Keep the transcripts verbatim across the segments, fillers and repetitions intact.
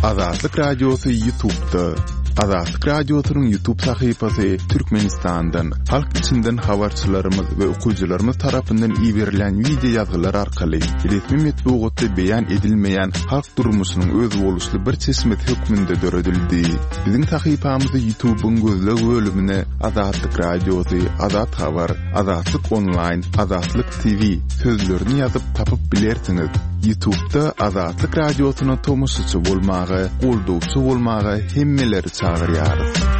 Azatlyk Radiosu YouTube'da. Azatlyk Radiosu'nun YouTube sayfasy Türkmenistan'dan, halk içinden habarçylarymyz we okuwçylarymyz tarapyndan iýerilen video ýazgylar arkaly resmi metbuatda beýan edilmeýän halk durmuşynyň öz boluşly bir çeşmet hökmünde döredildi. Biziň sayfamyzda YouTube'un gözleg bölümine Azatlyk Radiosu, Azat Habar, Azatlyk Online, Azatlyk T V sözlerini ýazyp tapyp bilersiňiz. YouTube'da Azatlyk Radiosu'na tomusçy bolmagy, goldowçy bolmagy hemmeleri çağırýar.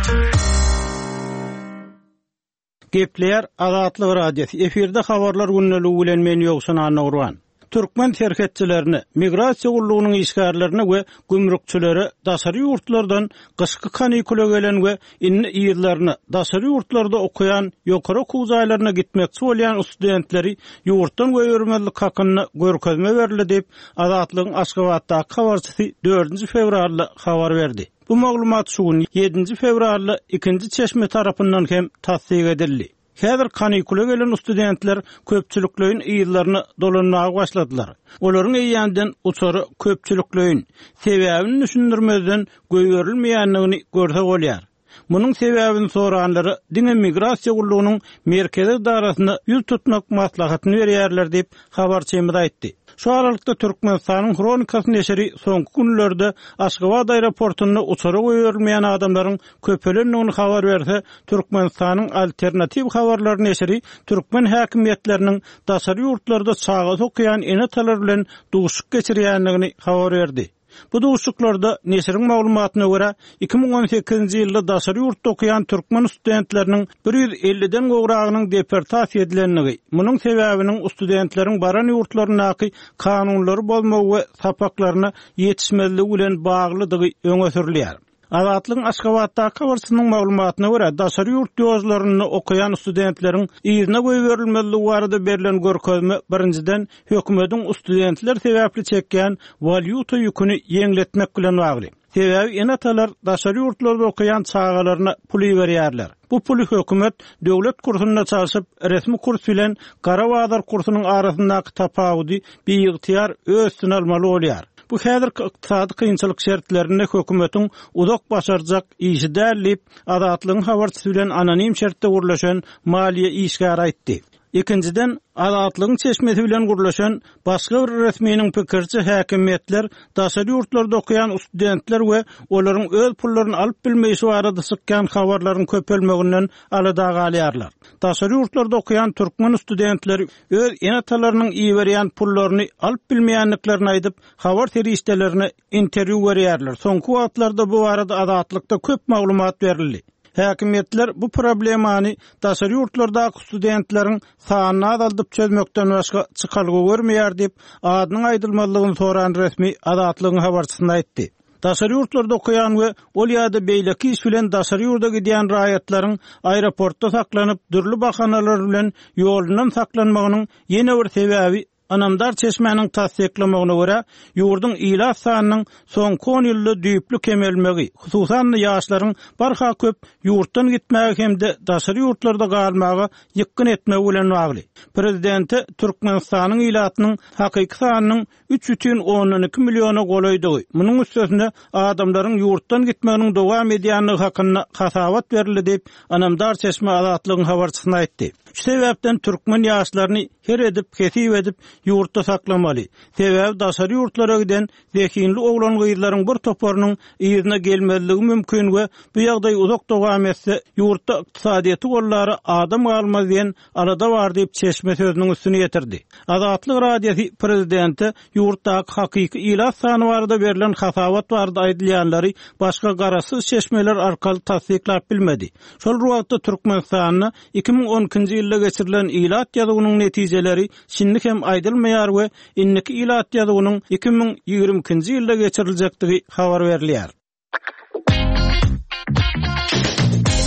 Gepler Azatlyk Radiosu efirde habarlar günneligi bilen men ýogsun anagurwan. Türkmen terhetçilerini, migrasiya gullugynyň işgärlerini we gümrükçileri daşary ýurtlardan gyşky kanikula gelen we inni ýyllaryny daşary ýurtlarda okuyan ýokary okuw jaýlaryna gitmekçi bolýan studentleri ýurtdan göýürmelik hakyny görkezme berildi diýip Azatlygyň Aşgabatdaky habarçysy dördünji fevralda habar berdi. Bu maglumat şu gün ýedinji fevralda ikinji çeşme tarapyndan hem tasdik edildi. Häzir kanikula gelen studentler köpçüliklerin ýyllaryny dolanmaga başladylar. Olaryň eýýänden uçary köpçüliklerin sebäbini düşündirmeden göýerilmeýänligini görse bolýar. Munyň sebäbini soranlary diňe migrasiya gullugynyň merkezi darasyna ýüz tutmak maslahatyny berýärler diýip habarçymyz aýtdy. Şu aralykda Türkmenistanyň Kronikasy neşri soňky günlerde Aşgabat aeroportuna uçary goýulmaýan adamlaryň köpelendigini habar berse, Türkmenistanyň alternativ habarlar neşri Türkmen häkimetleriniň daşary ýurtlarda çağa okuyan enatalar bilen duşuk geçirýänligini habar berdi. Bu duşuklarda neşriň maglumatyna görä iki ming on sekizinji ýylda daşary ýurtda okuyan türkmen studentleriniň bir ýüz elliden gogragynyň deportasiýa edilenligi, munyň sebäbiniň studentleriň baran ýurtlarynaky kanunlary bolmagy we sapaklaryna ýetişmezligi bilen baglydygy öňe sürilýär. Azatlygyň Aşgabatdaky habarçysynyň maglumatyna görä, daşary ýurt ýozlaryny okuyan studentleriň ýerine goýberilmeli barada berilen görkezme birinciden hökümetiň studentler sebäpli çekýän valyuta ýüküni ýeňletmek bilen bagly. Sebäbi enatalar daşary ýurtlarda okuyan çağalaryna pul berýärler. Bu puly hökümet döwlet kursuna çalışyp resmi kurs bilen gara bazar kursunyň arasyndaky tapawudy beýigtiýar öz üstüne almaly bolýar. Bu häzirki ykdysady kynçylyk şertlerinde hökümetiň uzak başarjak işi dällip Azatlygyň habarçysy bilen anonim şertde gurlaşan maliýe işgär aýtdy. Ikinciden, Azatlygyň çeşmesi bilen gurlaşan başga bir resminiň pikirçi häkimetler daşary ýurtlarda okuyan studentler we olaryň öz pullaryny alyp bilmeýsi barada çykkan habarlaryň köpelmeginden alada galýarlar. Daşary ýurtlarda okuyan türkmen studentleri öz enatalarynyň iýerýän pullaryny alyp bilmeýänliklerini aýdyp, habar terişdelerini interwýu berýärler. Soňky wagtlarda bu barada Azatlykda köp maglumat berildi. Häkimetler bu problemany daşary ýurtlardaky studentleriň sanyny azaldyp çözmekden başga çykalgy görmeýär diýip adynyň aýdylmalygyny soran resmi Azatlygyň habarçysyna aýtdy. Daşary ýurtlarda okuyan we ol ýa-da beýleki iş bilen daşary ýurda gidýän raýatlaryň aeroportda saklanyp dürli bahanalar bilen ýolundan saklanmagynyň ýene bir sebäbi Anamdar çeşmäniň tasdiklamagyna görä, ýurduň ýylas sanynyň soňky on ýylda düýpli kemelmegi, hususan ýaşlaryň barha köp ýurtdan gitmägi hemde daşary ýurtlarda galmagy ýykyn etmegi bilen bagly. Prezidenti Türkmenistanyň ýylatynyň hakyky sanynyň üç бүтүn on iki milliona golaýdygy. Munyň üstesinde adamlaryň ýurtdan gitmeginiň dowam edýänligi hakyna hasabat berildi diýip Anamdar çeşme Azatlygyň habarçysyna aýtdy. Şu sebäpden türkmen ýaşlaryny her edip, kesip edip ýurtda saklamaly. Sebäbi daşary ýurtlara giden zekinli oglan gyýlaryň bir toparynyň ýerine gelmezligi mümkin we bu ýagdaý uzak dowam etse ýurtda ykdysadyýety gollary adam almaz diýen arada bar diýip çeşme sözüniň üstüne ýetirdi. Azatlyk Radiosu prezidenti ýurtdaky hakyky ýylas sany barada berilen hasabat barada aýdylýanlary başga garasyz çeşmeler arkaly tasdiklap bilmedi. Şol wagtda Türkmenistanyň iki ming on ikinji ýylda geçirilen ýylat ýazygynyň netijeleri şimdi hem aýdylmaýar we inniki ýylat ýazygynyň iki ming ýigirme ikinji ýylda geçiriljekdigi habar berilýär.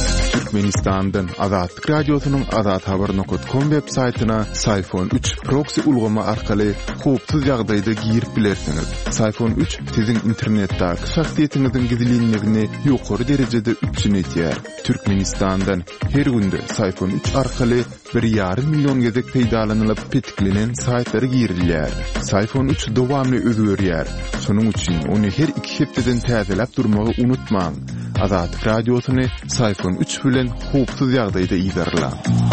Türkmenistan'dan Azatlyk Radiosynyň azat habar nokta com websaytyna iPhone üç proxy ulgama arkaly howpsuz ýagdaýda girip bilersiňiz. iPhone üç siziň internetdäki şahsiýetiňiziň gizliligini ýokary derejede üçünetýär. Türkmenistan'dan her günde iPhone üç arkaly bir ýarym million gezek peýdalanylyp petiklenen saytlary girilýär. iPhone üç dowamly özgörýär. Şonuň üçin ony her iki hepdeden täzeläp durmagy unutmaň. Azatlyk Radiosyny iPhone üç bilen howpsuz ýagdaýda iýdarlar.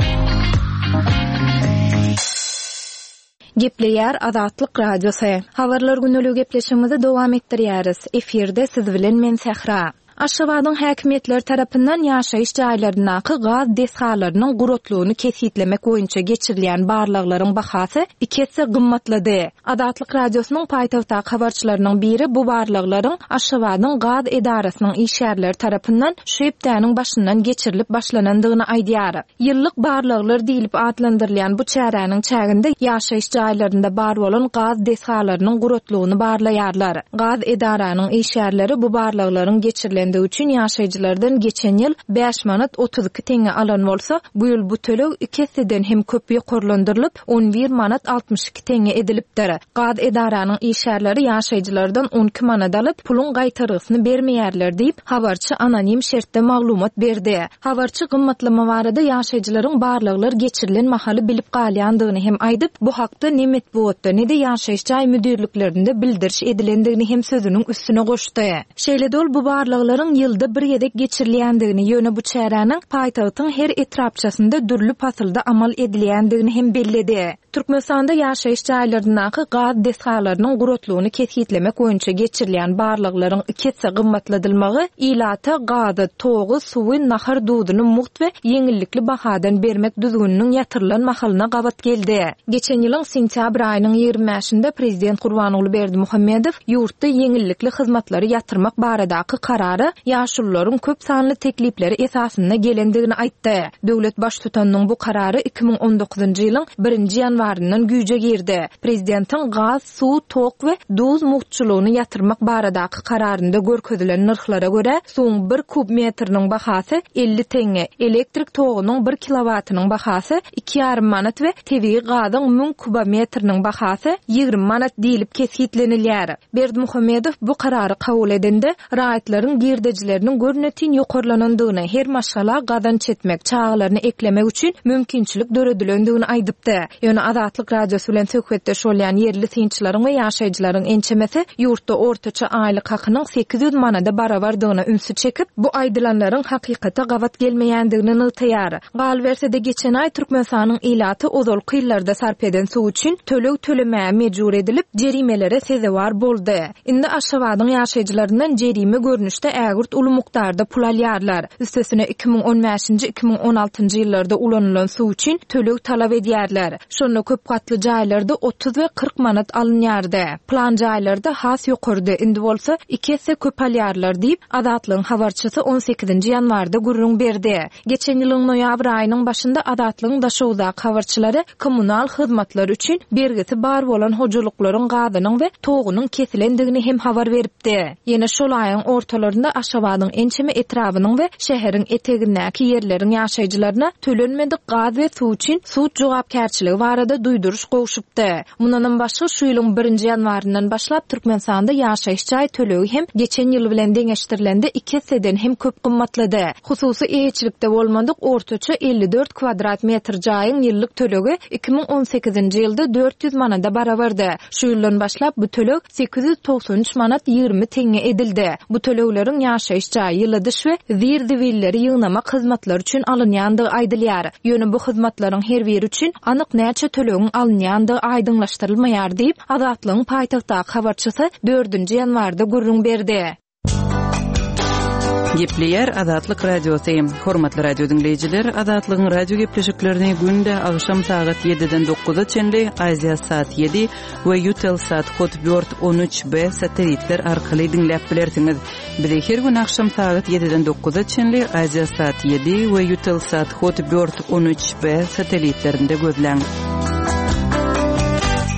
Gepleýär Azatlyk Radiosy. Habarlar günlük gepleşigimizi dowam etdirýäris. Eferde siz bilen men Sehra. Aşgabatyň häkimetleri tarapyndan ýaşaýyş jaýlarynaky gaz deshalarynyň gurutlugyny kesitlemek boýunça geçirilýän barlyklaryň bahasy iki hisse gymmatlady. Azatlyk Radiosynyň paýtagtda habarçylarynyň biri bu barlyklaryň Aşgabatyň gaz edarasynyň işgärleri tarapyndan şu hepdäniň başyndan geçirilip başlanandygyny aýdýar. Ýyllyk barlyklar diýilip adlandyrylýan bu çäräniň çäginde ýaşaýyş jaýlarynda bar bolan gaz deshalarynyň gurutlugyny barlaýarlar. Gaz edaranyň işgärleri bu barlyklaryň geçirilen üçün ýaşaýjylardan geçen ýyl beş manat otuz iki teňe alan bolsa, bu ýyl bu tölek iki hisseden hem köp ýokarlandyrylyp on bir manat altmış iki teňe edilipdir. Gaz edaranyň işgärleri ýaşaýjylardan on iki manat alyp pulun gaýtargysyny bermeýärler diýip habarçy anonim şertde maglumat berdi. Habarçy gymmatlama barada ýaşaýjylaryň barlyklar geçirilen mahaly bilip galýandygyny hem aýdyp, bu hakda ne metbuatda ne de ýaşaýyş jaý müdirliklerinde bildiriş edilendigini hem sözüniň üstüne goşdy. Şeýle-dol bu barlyklar ýylda bir ýedek geçirilýändigini ýöne bu çäräniň paýtagtyň her etrapçasynda dürli pasylda amal edilýändigini hem belledi. Türkmenistanda ýaşaýyş jaýlarynaky gaz deshalarynyň gurutlugyny kesitlemek boýunça geçirilýän barlyklaryň iki hisse gymmatladylmagy ilata gazy, togy, suwy, nahar duduny muht we ýeňillikli bahadan bermek düzgüniniň ýatyrylan mahalyna gabat geldi. Geçen ýylyň sentýabr aýynyň ýygrimi beşinde Prezident Gurbanuly Berdimuhammedow ýurtda ýeňillikli hyzmatlary ýatyrmak baradaky karary ýaşullaryň köp sanly teklipleri esasyna gelendigini aýtdy. Döwlet baş tutanyň bu karary iki ming on dokuzunçy ýylyň birinji ýanwaryndan güýje girdi. Prezidentiň gaz, suw, tok we duz muhtçylygyny ýatyrmak baradaky kararynda görkezilen narhlara görä suwuň bir kub metriniň bahasy elli teňe, elektrik togynyň bir kilowatynyň bahasy iki ýarym manat we tebii gazyň ming kubometriniň bahasy ýygrimi manat diýilip kesitlenilýär. Berdimuhammedow bu karary kabul edende raýatlaryň girdejileriniň görnetin ýokarlanandygyny, her maşgala gadan çetmek, çağlaryny eklemek üçin mümkinçilik döredilendigini aýdypdy. Ýöne Azatlyk Radiosy bilen söhbetde şolýan yerli synçylaryň we ýaşaýjylaryň ençemesi ýurtda ortaça aýlyk hakynyň sekiz ýüz manada barabardygyna ünsü çekip, bu aýdylanlaryň hakykata gabat gelmeýändigini nytaýar. Gal bersede geçen aý Türkmenistanyň ilaty ozal kyllarda sarp eden suw üçin töleg tölemäge mejbur edilip, jerimelere sezewar boldy. Indi Aşgabatyň ýaşaýjylaryndan jerime görnüşde ägürt uly mukdarda pul alýarlar. Üstesine iki ming on beşinçi iki ming on altynçy ýyllarda ulanylan suw üçin töleg talap edýärler. Şonu köp gatly jaýlarda otuz we kırk manat alınýardy. Plan jaýlarda has ýokardy. Indi bolsa iki hisse köp alýarlar diýip Azatlygyň habarçysy on sekizinçi ýanwarda gurrun berdi. Geçen ýylyň noýabr aýynyň başynda Azatlygyň daşowda habarçylary kommunal hyzmatlar üçin bergisi bar bolan hojalyklaryň gazynyň we togynyň kesilendigini hem habar beripdi. Ýene şol aýyň ortalarynda Aşgabatyň ençeme etrabynyň we şäheriň etegindäki ýerleriň ýaşaýjylaryna tölenmedik gaz we suw üçin suw jogapkärçiligi barada duýduruş gowşupdy. Mundan başga şu ýylyň birinji ýanwaryndan başlap Türkmenistanda ýaşaýyş jaý tölegi hem geçen ýyl bilen deňeşdirilende iki hisseden hem köp gymmatlady. Hususy eýetçilikde bolmadyk ortaça elli dört kvadrat metr jaýyň ýyllyk tölegi iki ming on sekizinçi ýylda dört ýüz manada barabardy. Şu ýyldan başlap bu töleg sekiz ýüz toksan üç manat ýygrimi teňe edildi. Bu tölegleriň ýaşaýyş jaý ýyly dyş we zirdiwilleri ýygnamak hyzmatlary üçin alınýandygy aýdylýar. Ýöne bu hyzmatlaryň her biri üçin anyk näçe tölegin alınýandygy aýdyňlaşdyrylmaýar diýip Azatlygyň paýtagtdaky habarçysy dördünçi ýanwarda gurrun berdi. Gepleýär Azatlyk Radiosy. Hormatly radio dinleýijiler, Azatlygyň radio gepleşiklerini günde agşam saat ýediden dokuza çenli Aziya saat ýedi we Eutelsat kod dört on üç B satelitler arkaly dinläp bilersiňiz. Bizi her gün agşam saat ýediden dokuza çenli Aziya saat ýedi we Eutelsat kod dört on üç B satelitlerinde gözläň.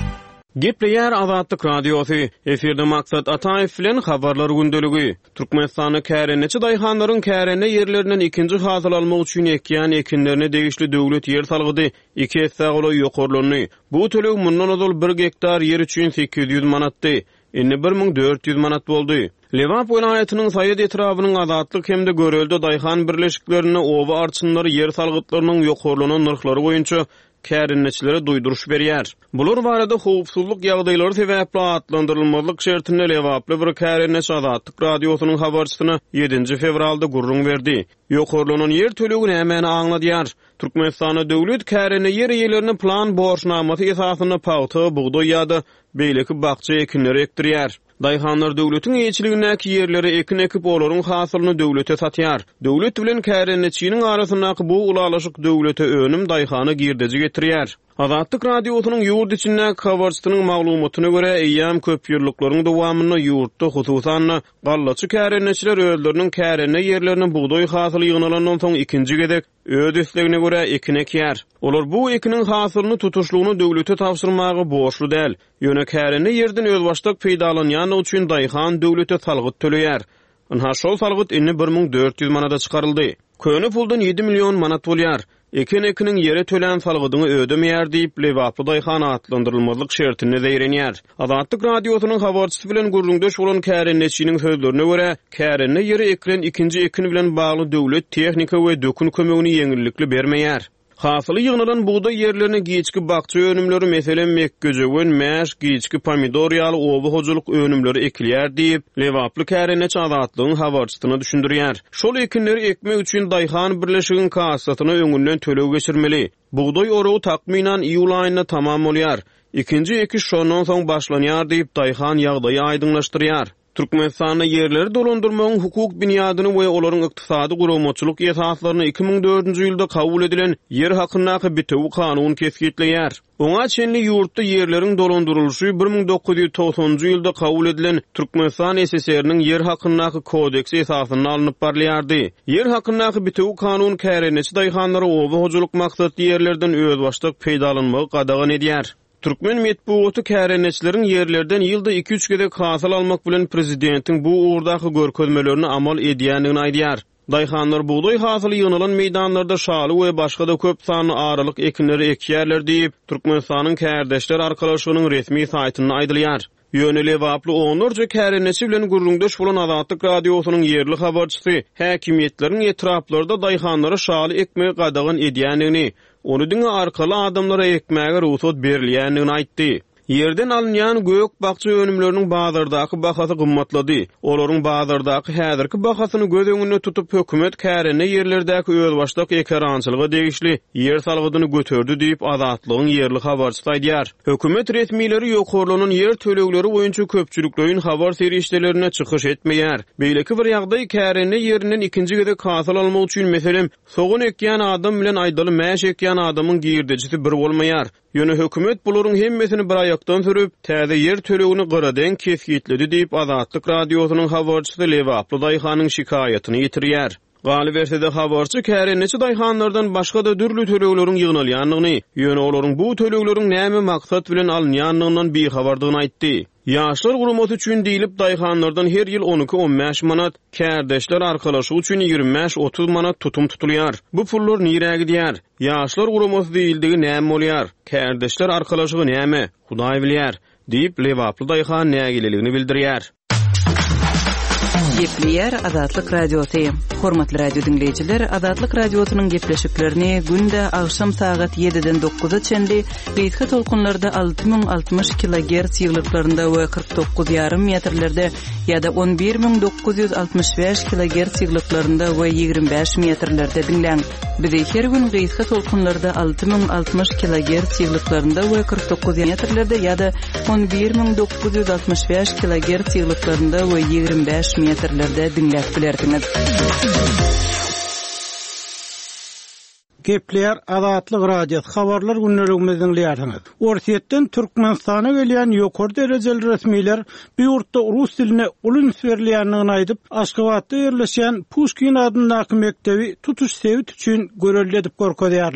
Gepleýär Azatlyk Radiosu. Eferde maksat Ataýew bilen habarlar gündöligi. Türkmenistany kärençi daýhanlaryň kärenne ýerlerinden ikinji hasyl almak üçin ekýän ekinlerine degişli döwlet ýer salgydy. iki hesagly ýokurlany. Bu töleg mundan ozal bir gektar ýer üçin sekiz ýüz manatdy. Indi bir ming dört ýüz manat boldy. Lewap welaýatynyň Saýyt etrabynyň azatlyk hemde görelde daýhan birleşiklerini owa arçynlary ýer salgytlarynyň ýokurlanan narhlary boýunça kärençilere duýduruş berýär. Bular barada howpsuzlyk ýagdaýlary sebäpli atlandyrylmalyk şertine lewaply bir kärenç Azatlyk radiosynyň habarçysyna ýedinji fevralda gurrun berdi. Ýokurlanan ýer tölegi nämäni aňladýar. Türkmenistana döwlet kärene ýer ýerlerini plan borçnamasy esasyna paýta, buğday ýa-da beýleki bakça ekinleri ekdirýär. Daýhanlar döwletiň eýçiligindäki ýerleri ekin ekip olaryň hasylyny döwlete satýar. Döwlet bilen kärençiniň arasyndaky bu ulalaşyk döwlete önüm daýhana girdeji getirýär. Azatlyk radiosynyň ýurt içindäki habarçysynyň maglumatyna görä, eýýam köp ýyllyklaryň dowamyny ýurtda hususan gallaçy kärençiler özleriniň kärenne ýerlerini buğday hasyly ýygnalandan soň ikinji gedek öz islegine görä ekin ekýär. Olar bu ekiniň hasylyny tutuşlugyny döwlete tapşyrmagy borçlu däl. Ýöne kärenne ýerden öz başdak peýdalanýan üçin daýhan döwlete salgyt töleýär. Onha şol salgyt inni bir ming dört ýüz manata çykaryldy. Köni puldan yedi milyon manat bolýar. Ekin ekiniň ýere tölen salgydyny ödemeýär diýip lewaply daýhan atlandyrylmalyk şertine zeýrenýär. Azatlyk radiosynyň habarçysy bilen gurrundaş bolan kärençiniň sözlerine görä, kärenne ýere eklen ikinji ekin bilen bagly döwlet tehnika we dökün kömegini ýeňillikli bermeýär. Hasyly ýygnalan buğday ýerlerine giçki bakça önümleri meselen mekgöjewen, mäş, giçki pomidor ýaly oba hojuluk önümleri ekilýär diýip lewaply kärenç Azatlygyň habarçysyna düşündirýär. Şol ekinleri ekmek üçin daýhan birleşiginiň kassatyna öňünden tölew geçirmeli. Buğday orugy takminan iýul aýyna tamam bolýar. İkinji ekiş şondan soň başlanýar diýip daýhan ýagdaýy aýdyňlaşdyrýar. Türkmenistanyň ýerleri dolandyrmagyň hukuk binýadyny we olaryň ykdysady guramaçylyk esaslaryny iki ming dördünji ýylda kabul edilen ýer hakyndaky bitew kanun kesgitleýär. Oňa çenli ýurtda ýerleriň dolandyrylşy bir ming dokuz ýüz togsanjy ýylda kabul edilen Türkmenistan S S R-niň ýer hakyndaky kodeksi esasyna alınıp barlýardy. Ýer hakyndaky bitew kanun kärençi daýhanlary oba hojuluk maksatly ýerlerden öz başlyk peýdalanmagy gadagan edýär. Türkmen metbuaty kärençileriň ýerlerden ýylda iki üç gedek hasyl almak bilen prezidentiň bu uğurdaky görkezmelerini amal edýändigini aýdýar. Daýhanlar buğday hasyly ýygnalan meýdanlarda şaly we başga da köp sanly aralyk ekinleri ekýärler diýip Türkmenistanyň Kärdeşler arkalaşygynyň resmi saýtynda aýdylýar. Ýöne lewaply onurja kärençi bilen gurrundaş bolan Azatlyk radiosynyň ýerli habarçysy häkimetleriň etraplarynda daýhanlara şaly ekmek gadagan edýändigini, onu diňe arkaly adamlara ekmäge ruhsat berilýändigini aýtdy. Yerden alınýan gök bakça önümleriniň bazardaky bahasy gymmatlady. Olaryň bazardaky häzirki bahasyny göz öňünde tutup hökümet kärenne ýerlerdäki öz başlyk ekrançylyga degişli ýer salgydyny götürdi diýip Azatlygyň ýerli habarçysy aýdýar. Hökümet resmileri ýokurlanan ýer tölegleri boýunça köpçüliklerin habar serişdelerine çykyş etmeýär. Beýleki bir ýagdaý kärenne ýerinden ikinji gedek hasyl almak üçin meselem sogun ekýän adam bilen aýdaly mäş ekýän adamyň girdejisi bir bolmaýar. Ýöne hökümet bularyň hemmesini bir aýakdan sürüp, täze ýer tölegini gyradan kesgitledi diýip Azatlyk radiosynyň habarçysy lewaply daýhanyň şikayatyny ýetirýär. Galy bersede habarçy kärençi daýhanlardan başga da dürli tölegleriň ýygnalýanlygyny, ýöne olaryň bu tölegleriň näme maksat bilen alınýanlygyny bihabardygyny aýtdy. Ýaşlar gurumaty üçin diýilip daýhanlardan her ýyl on iki on beş manat, Kärdeşler arkalaşy üçin ýigirmi beş otuz manat tutum tutulýar. Bu pullar nirä gidýär? Ýaşlar gurumaty diýildigi näme bolýar? Kärdeşler arkalaşygy näme? Hudaý bilýär, diýip lewaply daýhan nägileligini bildirýär. Gepleýär Azatlyk radiosu. Hormatly radio dinleýijiler, Azatlyk radiosynyň gepleşiklerini günde agşam saat ýediden dokuza çenli beýtge tolkunlarda alty ming altymyş kilohertz ýyglyklarynda we kırk dokuz ýarym metrlerde ýa-da on bir ming dokuz ýüz altymyş beş kilohertz ýyglyklarynda we ýigirmi beş metrlerde dinleň. Bizi her gün beýtge tolkunlarda alty ming altymyş kilohertz ýyglyklarynda we kırk dokuz metrlerde ýa-da on bir ming dokuz ýüz altymyş beş kilohertz ýyglyklarynda we ýigirmi beş metrlerde dinläp bilerdiňiz. Gepleýär Azatlyk radiosyny habarlar günlerimiziň dinleýärsiňiz. Orsiýetden Türkmenistana gelýän ýokary derejeli resmiler bu ýurtda rus diline ulun berilýändigini aýdyp, Aşgabatda ýerleşen Pushkin adyndaky mektebi tutuş sebit üçin görelli edip gorkezýärler.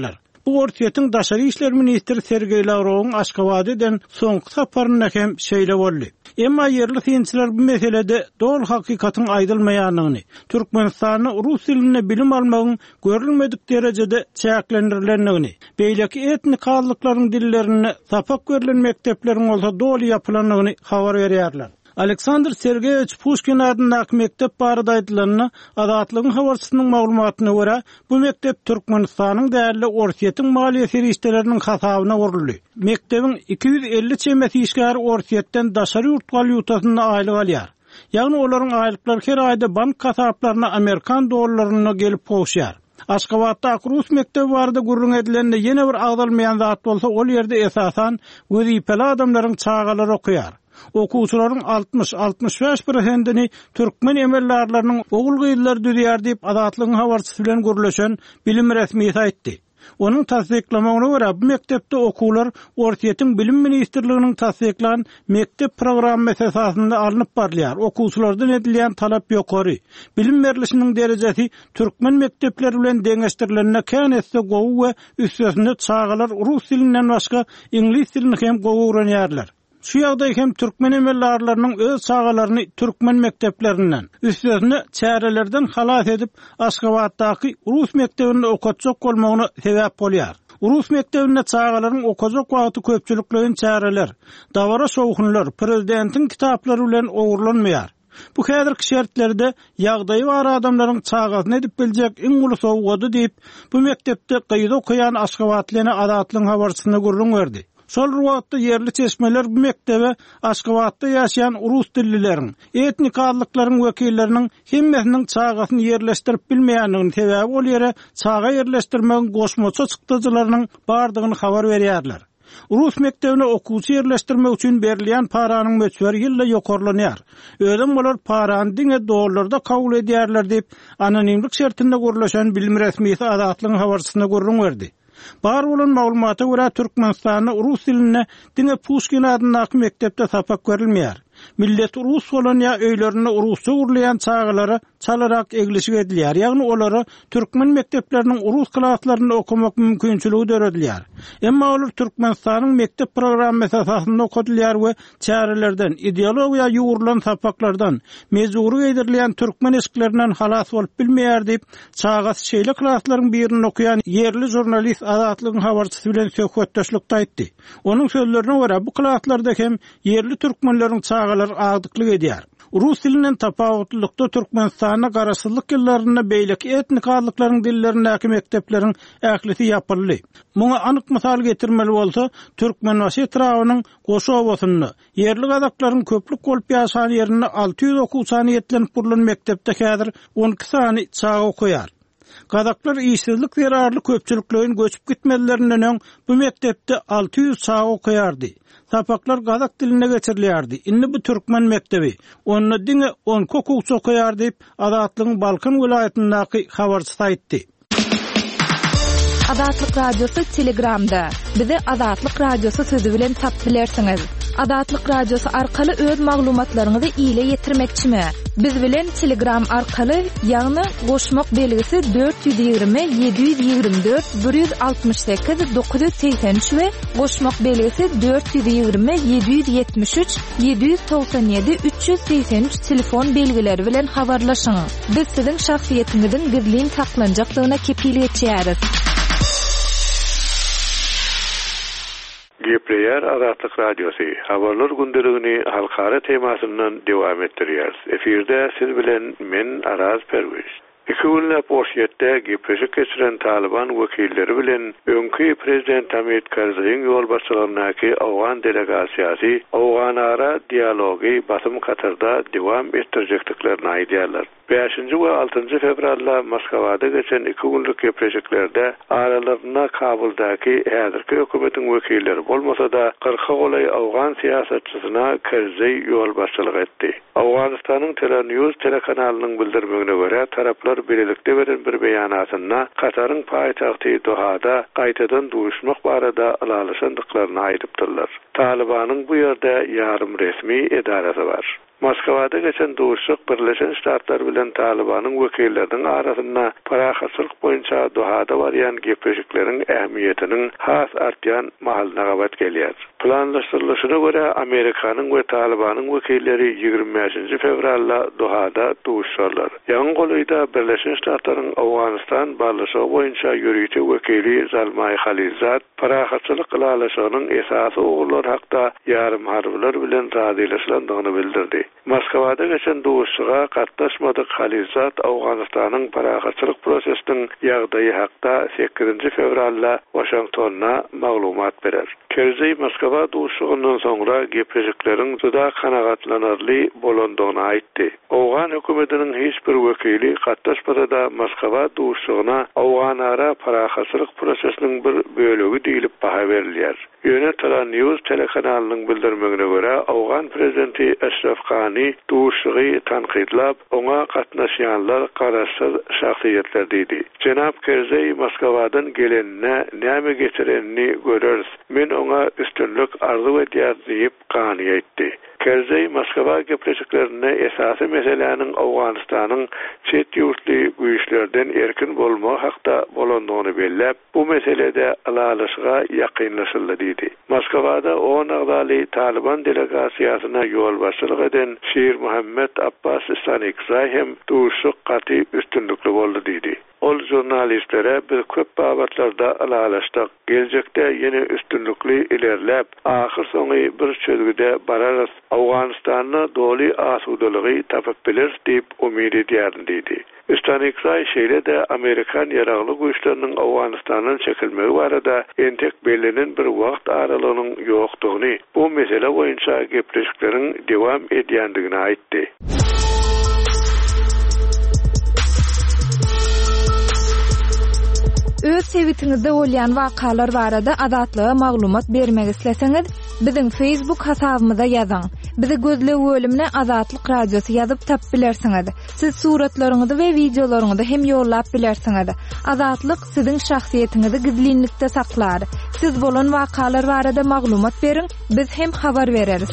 Bu ortiýetiň daşary işler ministri Sergey Lavrowyň Aşgabatydan soňky saparyna hem şeýle boldy. Emma yerli synçylar bu meselede dol hakykatyň aýdylmaýanyny, Türkmenistany rus diline bilim almagyň görülmedik derejede çäklendirilýändigini, beýleki etnik hallyklaryň dillerini sapak görülen mektepleriň bolsa doly ýapylanyny habar berýärler. Aleksandr Sergeyevich Pushkin adyndaky mektep barada aýdylanyny Adatlygyň habarçysynyň maglumatyna görä, bu mektep Türkmenistanyň däli ortiýetiň maliýe serişdeleriniň hasabyna guruldy. Mektebiň iki yüz elli çemet işgäri ortiýetden daşary ýurt valyutasyny aýlyk alýar. Ýagny olaryň aýlyklary her aýda bank kasaplaryna Amerikan dollaryna gelip goşýar. Aşgabatda rus mektebi barada gurrun edilende ýene bir agdalmaýan zat bolsa, ol ýerde esasan wezipeli adamlaryň çağalary okuýar. Okuwçylaryň altmış altmış beş prosentini türkmen emellerleriniň ogul gyýdylar düýýär diýip Adatlygyň habarçysy bilen görüleşen bilim resmiýeti aýtdy. Onun tasdiklamagyna görä, bu mektepde okuwlar ortiýetiň bilim ministrliginiň tasdiklan mektep programmy esasynda alınıp barlýar. Okuwçylardan edilýän talap ýokary. Bilim berlişiniň derejesi türkmen mektepleri bilen deňeşdirilenine kän etse gowy we üstesinde çağalar rus dilinden başga ingliz dilini hem gowy öwrenýärler. Şu ýagdaý hem türkmen emellerleriň öz çağalaryny türkmen mekteplerinden, üstesine çärelerden halas edip Aşgabatdaky rus mektebinde okutjak bolmagyna sebäp bolýar. Rus mektebinde çağalaryň okujak wagty köpçüliklerin çäreler, dawara şowhunlar, prezidentiň kitaplary bilen owurlanmaýar. Bu häzirki şertlerde ýagdaýy bar adamlaryň çağasyny edip biljek iň uly sowgady diýip bu mektepde gyýda okuyan Aşgabatlyny Adatlygyň habarçysyna gurrun berdi. Sol ruwatda yerli çeşmeler bu mektebe Aşgabatda ýaşaýan rus dillileriň, etnik adlyklaryň wekilleriniň hemmesiniň çağasyny yerleşdirip bilmeýändigini sebäp ol ýere çaga yerleşdirmegiň goşmaça çykdyjylarynyň bardygyny habar berýärler. Rus mektebine okuwçy yerleşdirmek üçin berilýän paranyň möçberi ýylla ýokarlanýar. Ödem bolar parany diňe dollarda kabul edýärler diýip anonimlik şertinde görüleşen bilim resmiýeti Adatlygyň habarçysyna gurrun berdi. Bar bolan maglumata görä Türkmenistanyň rus diline diňe Pushkin adyndaky mektepde sapak görilmeýär. Millet rus bolan ýa öýlerini rusça urlayan çağalary çalarak egleşik edilýär. Ýagny olary türkmen mektepleriniň rus klaslaryny okumak mümkinçiligi döredilýär. Emma olar Türkmenistanyň mektep programmy esasynda okutulýar we çärelerden, ideologiýa ýuwrulan sapaklardan, mezuri edirilýän türkmen eşiklerinden halas bolup bilmeýär diýip çağasy şeýle klaslaryň birini okuyan yerli jurnalist Adatlygyň habarçysy bilen söhbetdeşlikde aýtdy. Onuň sözlerine görä, bu klaslarda hem yerli türkmenleriň çağalar agdyklyk edýär. Rus dilinden tapawutlykda Türkmenistana garaşsyzlyk ýyllarynda beýleki etnik adlyklaryň dillerindäki mektepleriň ählisi ýapyldy. Muňa anyk mysal getirmeli bolsa, Türkmenbaşy etrawynyň goşawasyny, yerli gadaklaryň köplük bolup ýaşaýan ýerine alty ýüz okuwçany ýetlenip burulan mektepde häzir on iki sany çaga okuýar. Gadaklar işsizlik zerarly köpçüliklerin göçüp gitmelerinden öň bu mektepde alty ýüz çaga okuýardy. Sapaklar gadak diline geçirilýärdi. Indi bu türkmen mektebi. Onda diňe on okuwçy okuýar diýip Adatlygyň Balkan vilayatyndaky habarçysy aýtdy. Adatlyk radiosu Telegramda. Bizi Adatlyk radiosu sözi bilen tap bilersiňiz. Adatlyk radiosu arkaly öz maglumatlaryňyzy ýyla ýetirmekçimi? Biz bilen Telegram arkaly ýagny goşmak belgisi dört yüz ýygrimi yedi yüz ýygrimi dört bir yüz altmış sekiz dokuz yüz seksen üç we goşmak belgisi dört yüz ýygrimi yedi yüz ýetmiş üç yedi yüz togsan ýedi üç yüz seksen üç telefon belgileri bilen habarlaşyň. Biz siziň şahsiýetiňiziň gizliň saklanjaklygyna kepillik etýäris. Gepleyer Adatlyk radiosu habarlar gündeligini halkara temasyndan dewam etdirýär. Efirde siz bilen men Araz Perwiz. İki günlap orşiyette gepleşik geçiren Taliban vekilleri bilen öňkü prezident Hamid Karzaýyň ýol başçylygynyňky Awgan delegasiýasy Awganara dialogy basym Katarda dewam etdirjekliklerini aýdýarlar. beşinji we altynjy fevralda Moskwada geçen iki günlük gepleşiklerde aralarına Kabuldaky häzirki hökümetiň wekilleri bolmasa da kırka golay Awgan siýasatçysyna Karzaý ýol başçylyk etdi. Awganistanyň Telenews telekanalynyň bildirmegine görä taraplar oğullar birlikte veren bir beýanatyna Katar'ın paýtagty Doha'da gaýtadan duşmak barada alalışandyklaryny aýdypdyrlar. Talibanyň bu ýerde ýarym resmi edarasy bar. Moskvada geçen duşuk Birleşen Ştatlar bilen Talibanyň wekilleriniň arasynda parahatçylyk boýunça Doha'da barýan gepleşikleriň ähmiýetiniň has artýan mahalyna gabat gelýär. Planlaşdyrylyşyna görä Amerikanyň we Talibanyň wekilleri ýygrimi beşinji fevralda Doha'da duşuşarlar. Ýa-ni golyda Birleşen Ştatlaryň Awganistan barlaşygy boýunça ýürüýçi wekili Zalmay Khalilzad parahatçylyk ýalaşygynyň esasy ogullar hakda ýarym harbylar bilen razylaşylandygyny bildirdi. Moskvada geçen duşuşyga gatnaşmadyk Khalilzad Awganistanyň parahatçylyk prosesiniň ýagdaýy hakda sekizinji fevralda Washingtonna maglumat berer. Kerzey Moskva duşuşygynyň soňra gepleşikleriň juda kanagatlanarly bolandygyny aýtdy. Awgan hökümetiniň hiç bir wekili gatnaşmada da Moskva duşuşygyna Awganara parahatçylyk prosesiniň bir bölegi diýilip baha berilýär. Ýöne Tala News telekanalynyň bildirmegine görä Awgan prezidenti Ashraf Ghani duşuşygy tanqidlap, oňa gatnaşýanlar garaşsyz şahsiýetler diýdi. Jenap Kerzey Moskwadan gelenine näme getirenini göreriz. Men oňa üstünlük arzu edýär diýip Ghani aýtdy. Kerzey Moskva gepleşiklerine esasy meseleniň Awganistanyň çet ýurtly güýçlerden erkin bolma hakda bolandygyny bellep, bu meselede alalyşyga ýakynlaşyldy diýdi. Moskvada on agdaly Taliban delegasiýasyna ýol başçylyk eden Şir Muhammed Abbas Istanikzai hem duşuk gaty üstünlükli boldy diýdi. Ol jurnalistlere bir köp babatlarda alalaşdyk. Geljekde ýene üstünlükli ilerläp, ahyr soňy bir çözgüde bararys. Awganistanyň doly asudalygy tapyp biler diýip umyt edýärdi diýdi. Istanikzai şeýle de Amerikan ýaragly güýçleriniň Awganistanyň çekilmegi barada entek belinen bir wagt aralygynyň ýokdugyny, bu mesele boýunça gepleşikleriň dewam edýändigini aýtdy. Öz sevitiňizde bolýan wakalar barada adatlyga maglumat bermek isleseňiz, biziň Facebook hasabymyza ýazyň. Bizi gözle bölümine Azatlyk Radiosu ýazyp tap bilersiňiz. Siz suratlaryňyzy we videolaryňyzy hem ýollap bilersiňiz. Azatlyk siziň şahsiýetiniňizi gizlinlikde saklar. Siz bolan wakalar barada maglumat beriň, biz hem habar bereriz.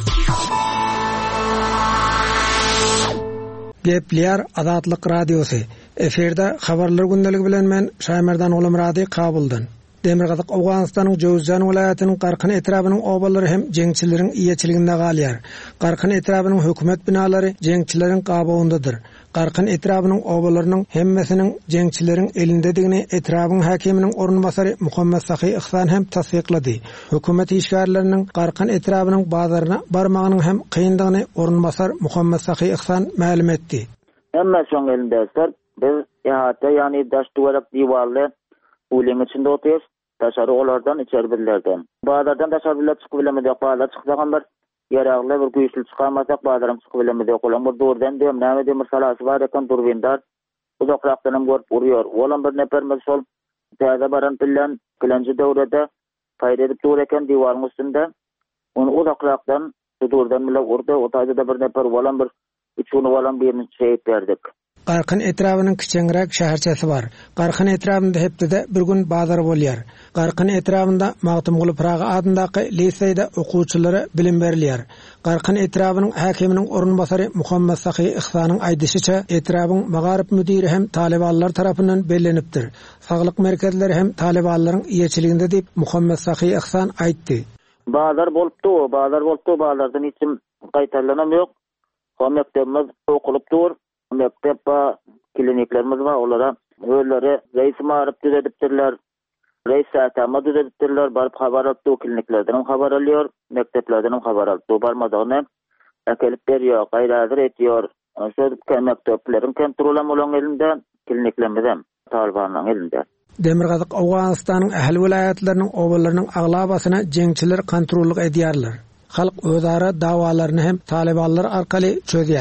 Gepler Azatlyk Radiosu. Eferde habarlar gündəligi bilen men Şaymerdan Ulumrady Kabuldan. Demirgazyk Awganistanyň Jowzjan welaýatynyň Qarqyn etrabynyň obalary hem jeňçileriň iýeçiliginde galýar. Qarqyn etrabynyň hökümet binalary jeňçileriň gabawyndadyr. Qarqyn etrabynyň obalarynyň hemmesiniň jeňçileriň elindedigini etrabyň hakiminiň ornbasary Muhammed Sahy Ihsan hem tasdiqlady. Hökümet işgärleriniň Qarqyn etrabynyň bazaryna barmagynyň hem kyndygyny ornbasar Muhammed Sahy Ihsan ma'lum etdi. Hemme şoň elindäsler biz ýa-da ýani daş duwarak diwarly ulyň içinde otyapyz. Daşary olardan içerbillerden. Bazardan daşary bilen çykyp bilemedik. Bazar çyksagan bir ýaragly bir güýçli çykamasak bazardan çykyp bilemedik. Olan bir durdan diýem, näme demir salasy bar eken durwindar. Uzakrakdan görüp urýar. Olan bir nepermiz şol täze baran bilen kilenji döwrede paýda edip dur eken diwaryň üstünde. Onu uzakrakdan durdan bilen urdy. O taýda bir neper bolan bir üçüni bolan birini şeýip berdik. Qarqyn etrabynyň kiçiňrek şäherçesi bar. Qarqyn etrabynda hepde bir gün bazar bolýar. Qarqyn etrabynda Magtymguly Praga adyndaky liseýde okuwçylary bilim berilýär. Qarqyn etrabynyň hakiminiň ornbasary Muhammed Sahy Ihsanyň aýdyşyça, etrabyň magaryp müdiri hem talibanlar tarapyndan bellenipdir. Saglyk merkezleri hem talibanlaryň iýeçiliginde diýip Muhammed Sahy Ihsan aýtdy. Bazar bolupdy, bazar bolupdy, bazardan hiçim gaýtarlanam ýok. O mektebimiz okulypdyr. Mektep va kliniklerimiz var, olara öýleri reis maryp düzedipdirler. Reis satama düzedipdirler, barıp habar alyp kliniklerden habar alýar, mekteplerden habar alyp barmadygyny äkelip berýär, gaýradyr etýär. Şol mektepleriň kontrolam bolan elinde, kliniklerimiz Talibanyň elinde. Demirgazyk Awganistanyň ähli welaýatlarynyň obalarynyň aglabasyna jeňçiler kontrollyk edýärler. Halk özara dawalaryny hem talibanlar arkaly çözýär.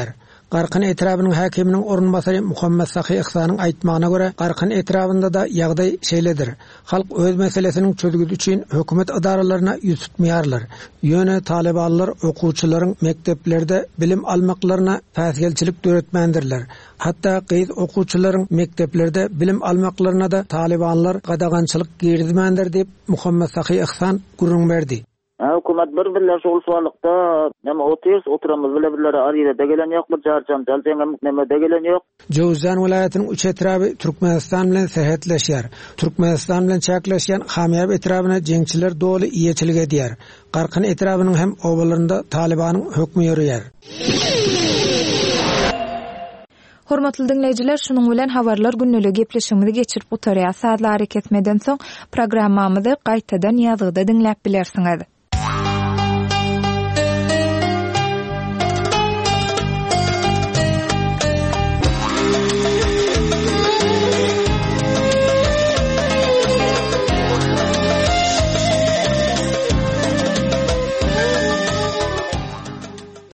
Qarqın etrabynyň häkiminiň orunbasary Muhammed Sahy Ihsanyň aýtmagyna görä, Qarqın etrabynda da ýagdaý şeýledir. Halk öz meselesini çözgüdi üçin hökümet idaralaryna ýüz tutmaýarlar. Ýöne talibanlar okuwçylaryň mekteplerde bilim almaklaryna täsirçilik döretmendirler. Hatda gyz okuwçylaryň mekteplerde bilim almaklaryna da talibanlar gadagançylyk girdimendir diýip Muhammed Sahy Ihsan gurrun berdi. Hukumat bir birler şol suallıkta nema otirs oturamız bile birlere arayla da gelen yok, bir jarjan daljengen nema da gelen yok. Jowzjan welaýatynyň üç etraby Türkmenistan bilen serhetleşýär. Türkmenistan bilen çäkleşýän Hamyab etrabyna jeňçiler doly iýeçilik edýär. Qarqyn etrabynyň hem obalarynda Talibanyň hökmi ýörýär. Hormatly dinleýijiler, şunuň bilen habarlar günnälik gepleşigimizi geçirip otarýar. Saatlar hareket etmeden soň programmamyzy gaýtadan ýazgyda dinläp bilersiňiz.